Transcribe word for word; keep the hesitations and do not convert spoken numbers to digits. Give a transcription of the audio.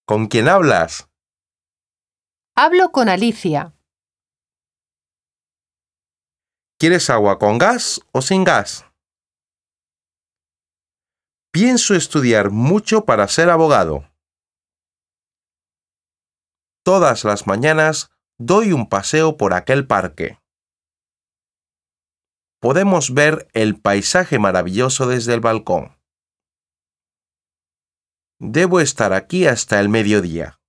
¿Con quién hablas? Hablo con Alicia. ¿Quieres agua con gas o sin gas? Pienso estudiar mucho para ser abogado. Todas las mañanas doy un paseo por aquel parque. Podemos ver el paisaje maravilloso desde el balcón. Debo estar aquí hasta el mediodía.